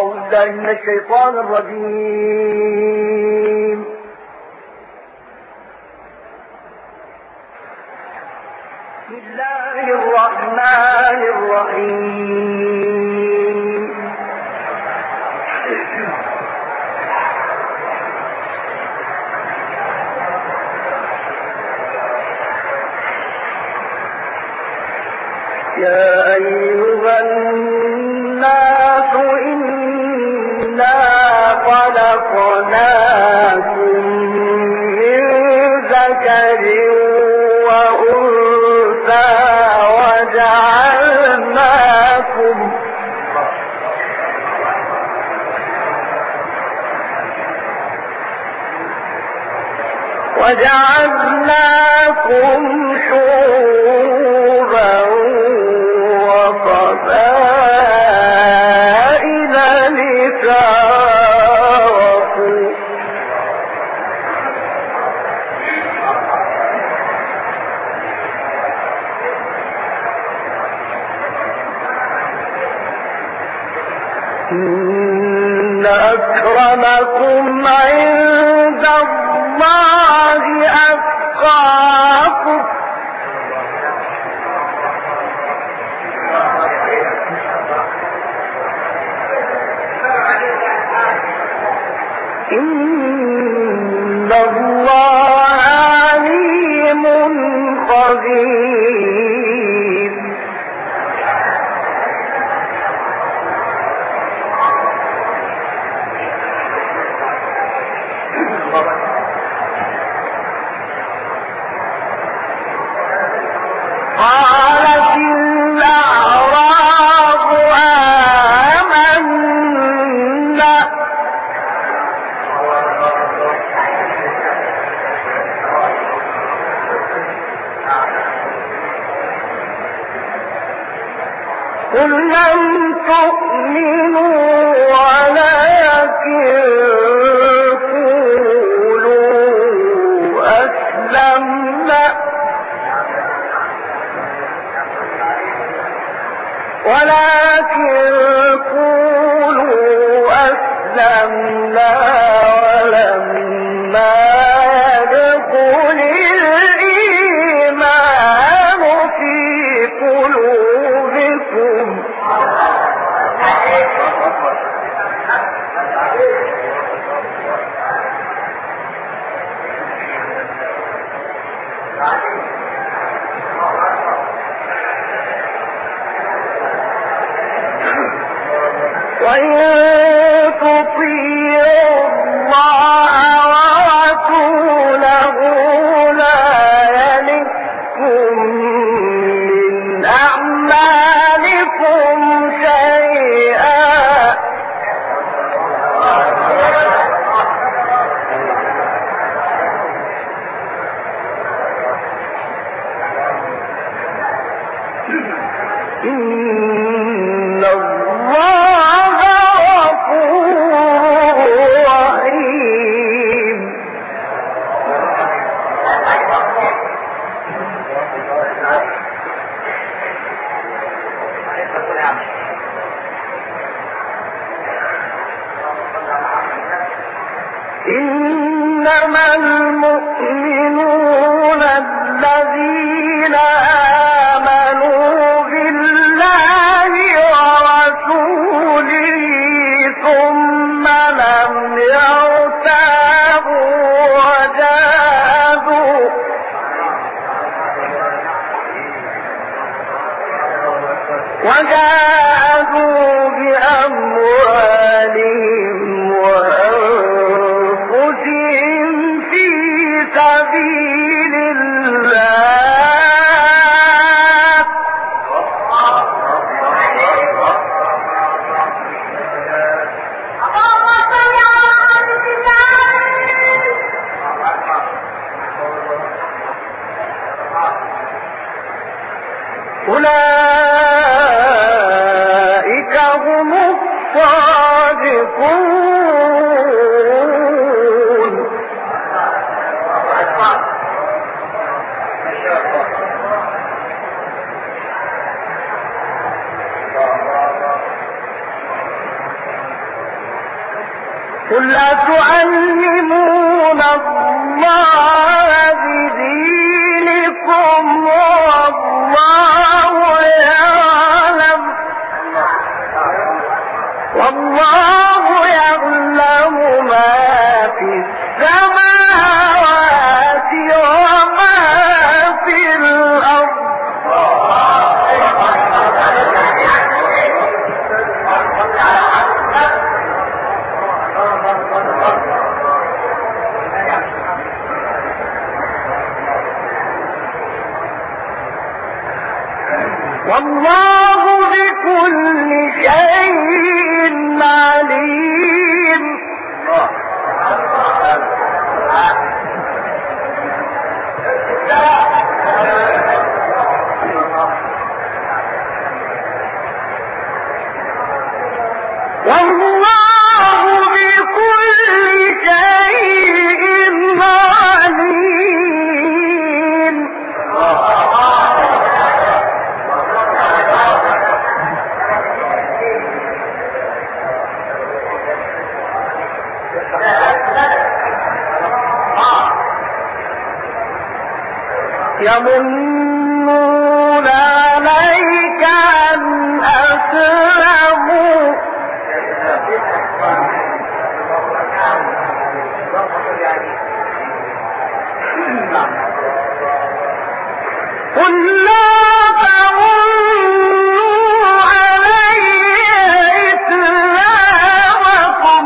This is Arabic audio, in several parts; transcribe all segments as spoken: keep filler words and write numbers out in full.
أعوذ بالله من الشيطان الرجيم. بسم الله الرحمن الرحيم. يا أيها الناس إنا خلقناكم من ذكر وأنثى وجعلناكم وجعلناكم شعوبا وقبائل لتعارفوا إن أكرمكم عند الله أتقاكم إن الله عليم خبير. قالت الأعراب آمنا قل لم تؤمنوا ولكن قولوا أسلمنا ولكن قولوا أسلمنا ولما يدخل الإيمان في قلوبكم وإن تطيعوا الله ورسوله لا يلدكم من أعمالكم شيئا إن الله غفور قل أتعلمون الله بدينكم والله يعلم والله يعلم ما في السماوات وما في الأرض والله بكل شيء عليم والله بكل شيء عليم يمنون عليك أن أسلموا قل لا تمنوا علي إسلامكم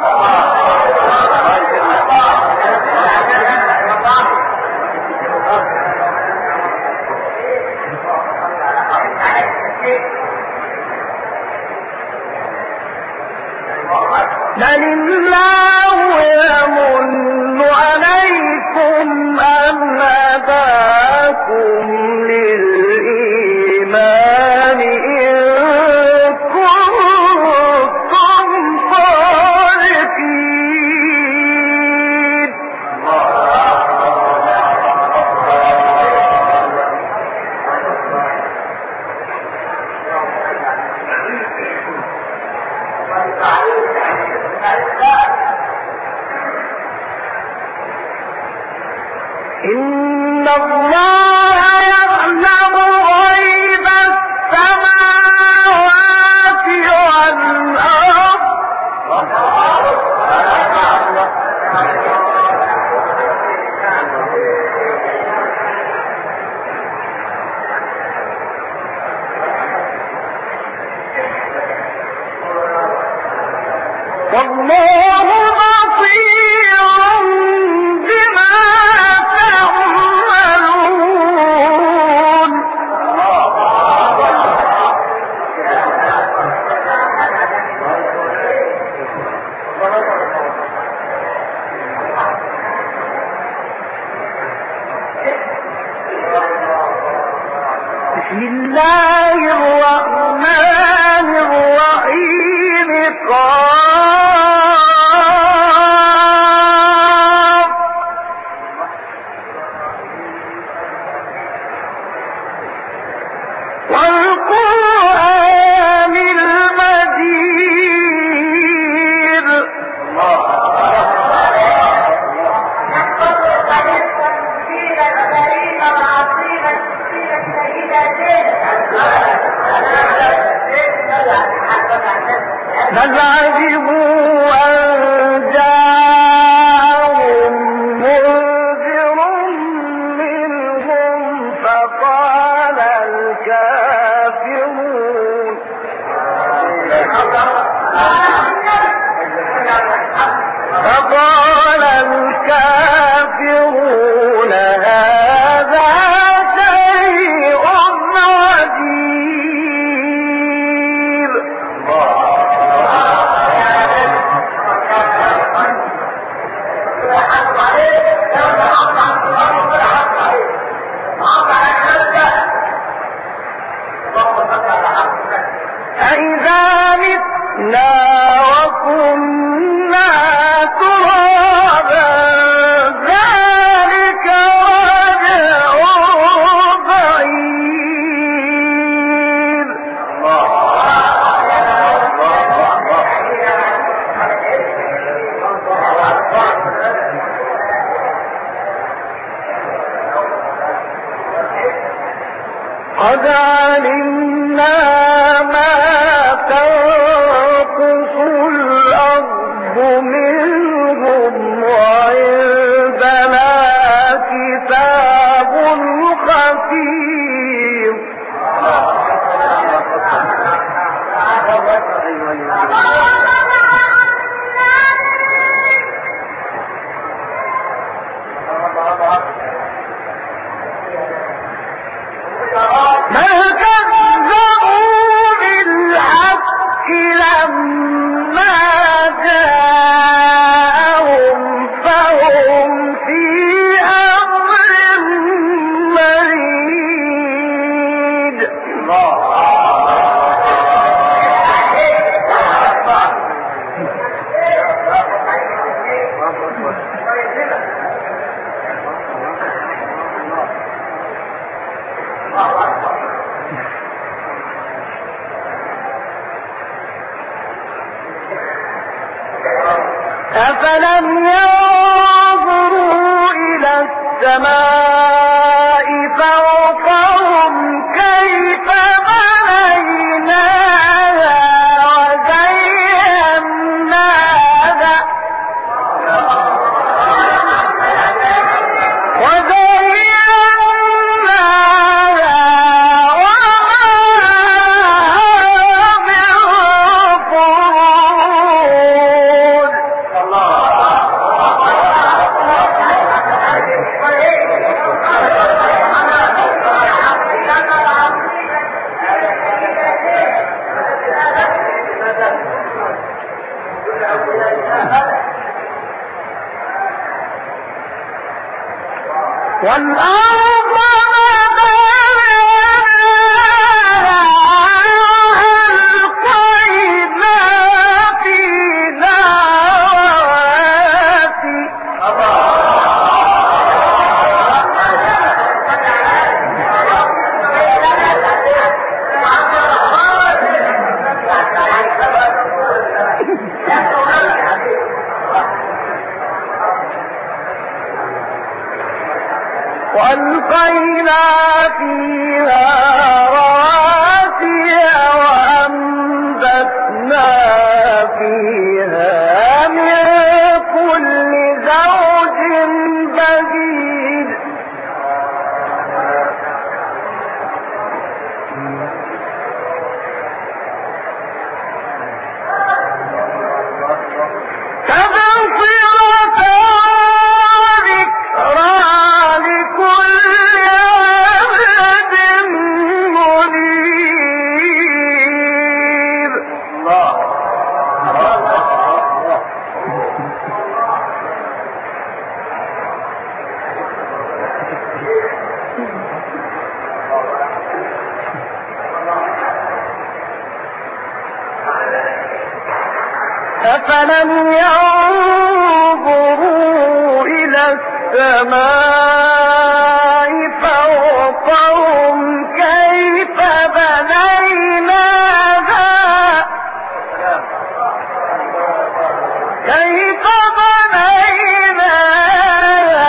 بل الله يمن عليكم أن هداكم للإيمان إن كنتم صادقين إن الله يعلم غيب السماوات والأرض والله بصير بما تعملون بسم الله الرحمن الرحيم قاف والقرآن المجيد بل عجبوا أن جاءهم منذر منهم فقال الكافرون فقال الكافرون هذا شيء عجيب أإذا متنا وكنا ترابا ذلك رجع بعيد قد علمنا ما تنقص الأرض منهم وعندنا كتاب حفيظ. ما كذبوا بالحق لما جاءهم فهم في أمر مريد. أفلم ينظروا إلى السماء فوقهم كيف بنيناها وزيناها وزيناها وما من فروج. والأرض مددناها وألقينا فيها رواسي وألقينا فيها رواسي وأنبتنا فيها من كل زوج بديل. تبصرة وذكرى لكل عبد منيب. أفلم ينظروا إلى السماء فوقهم كيف بنيناها كيف بنيناها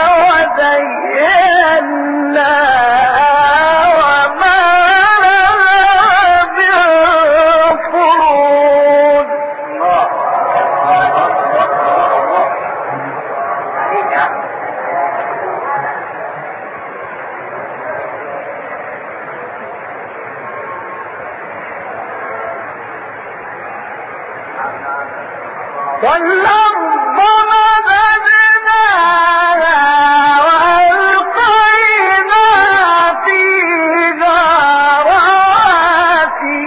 وزيناها وما لها من فروج. والأرض مددناها وألقينا فيها رواسي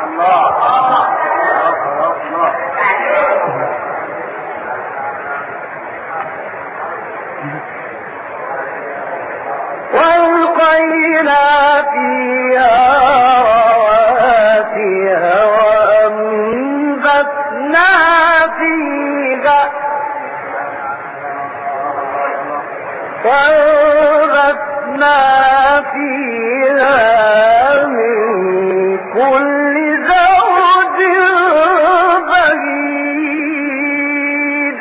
وألقينا فيها رواسي وأنبتنا فيها وأنبتنا فيها من كل زوج بهيج.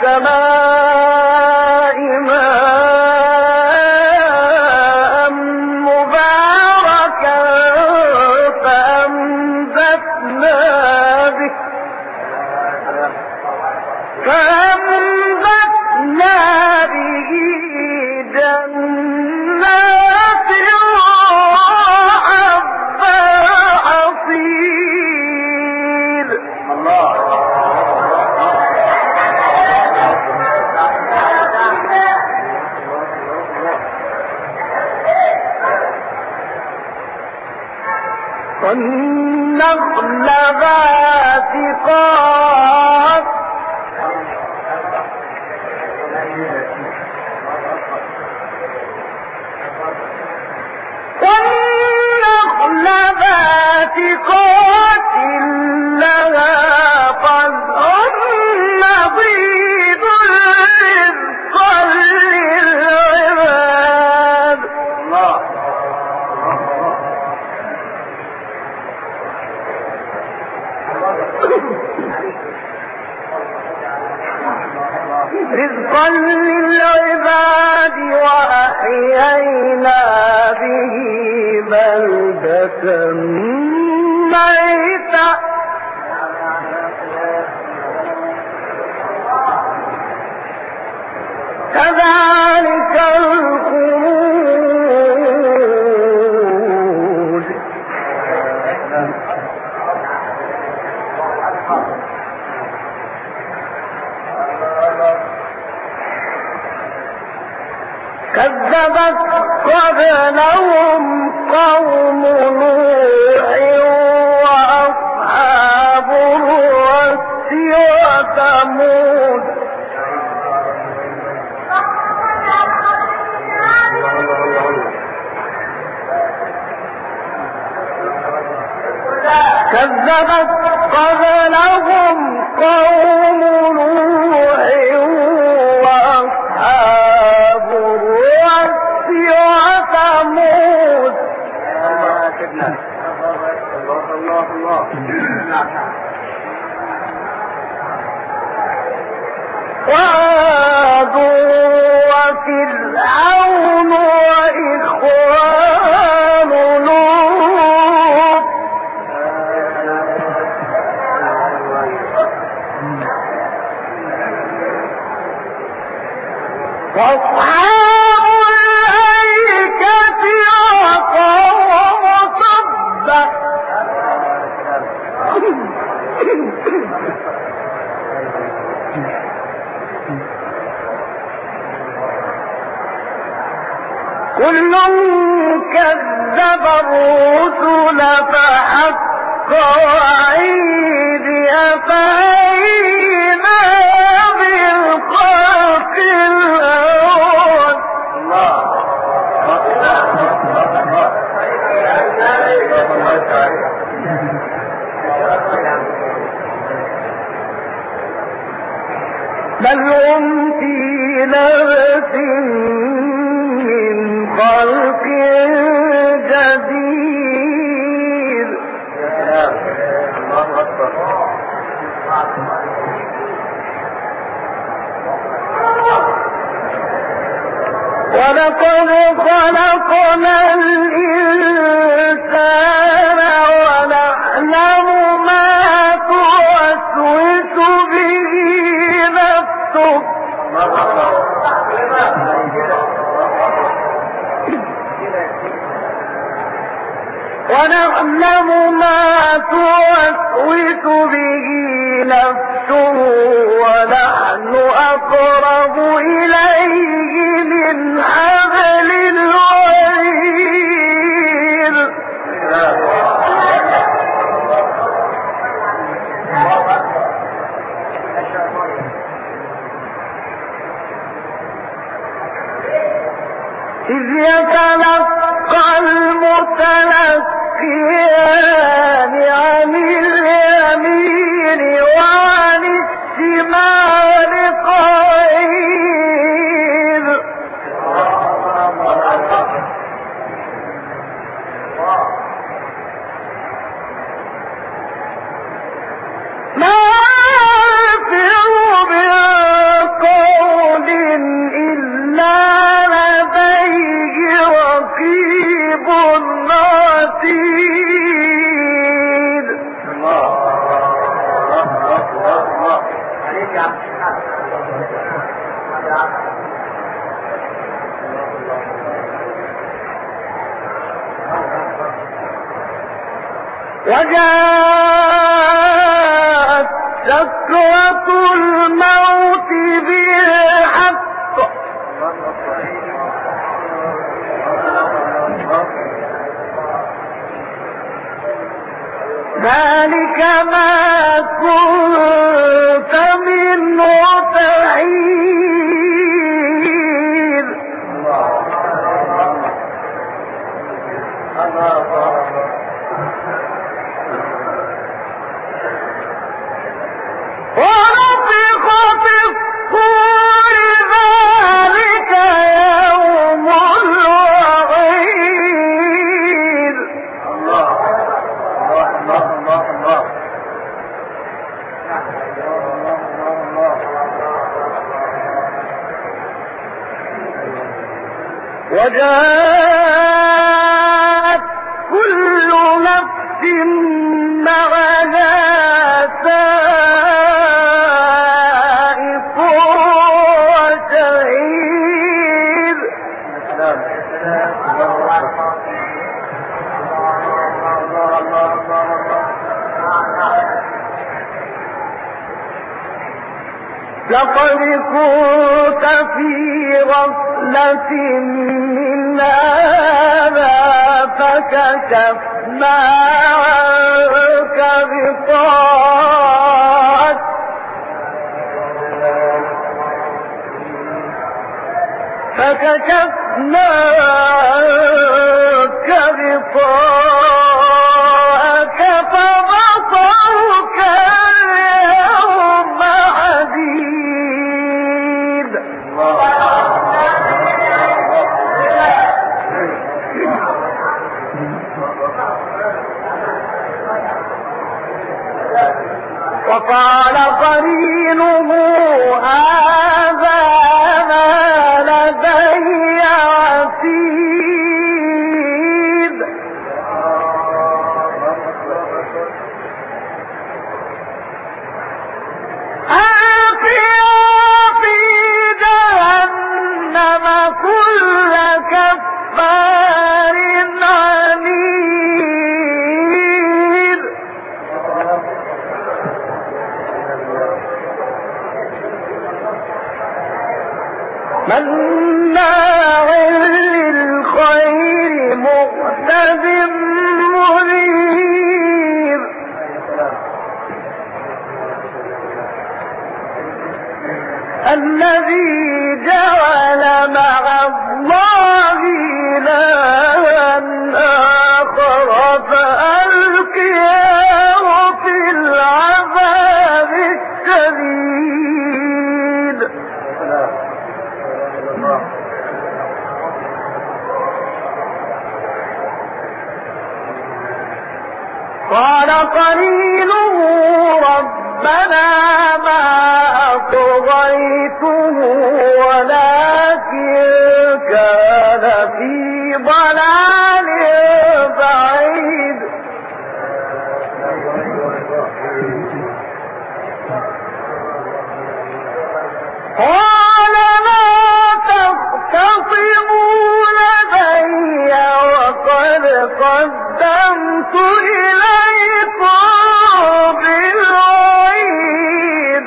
السماء ماء مباركا فأنبتنا به فأنبتنا به جنات وحب الحصيد. الله والنخل باسقات والنخل باسقات لها طلع نضيد رزقا للعباد. الله رزقا للعباد وأحيينا به بلدة ميتا كذلك الخروج. كذبت قبلهم قوم نوح وأصحاب الرس وثمود كذبت قبلهم قوم نوح وأصحاب الرس وثمود وعاد وفرعون وإخوان لوط وأصحاب الأيكة وقوم تبع كل كذب الرسل فحق وعيد أفعينا بالخلق الأول. بل هم في لبس من خلق جديد. الله أكبر. ولقد خلقنا الإنسان ونعلم ما توسوس به نفسه ونعلم ما توسوس به نفسه ونحن أقرب إليه من حبل الوريد. إذ يتلقى المتلقيان عن اليمين وعن الشمال قعيد. ما يلفظ من وجاءت سكرة الموت بالحق ذلك ما كنت منه تحيد ونفخ في الصور ذلك يوم الوعيد الله الله الله الله وجاءت كل نفس معها سائق وشهيد لقد كنت في غفلة من هذا فكشفنا عنك غطاءك فكشفنا عنك غطاءك فبصرك اليوم حديد وقال قرينه هذا ما لدي عتيد ألقيا في جهنم كل كفار عنيد مناع للخير معتد مريب الذي جعل مع الله إلها آخر فألقياه في العذاب الشديد قال قرينه ربنا ما أطغيته ولكن كان في ضلال بعيد قال لا تختصموا لدي وقد قدمت إليكم بالوعيد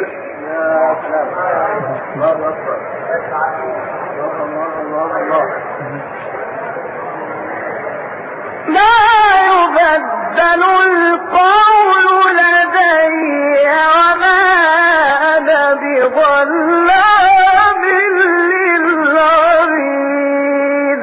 لا يبدل القول لدي وما أنا بظلام للعبيد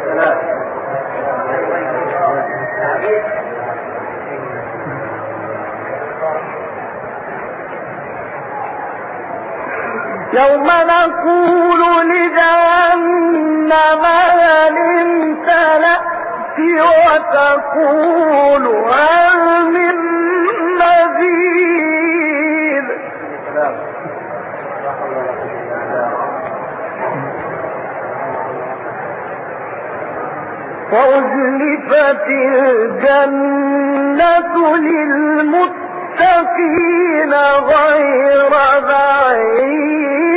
يوم نقول لجهنم هل امتلأت وتقول هل من مزيد وأزلفت الجنة للمتقين غير بعيد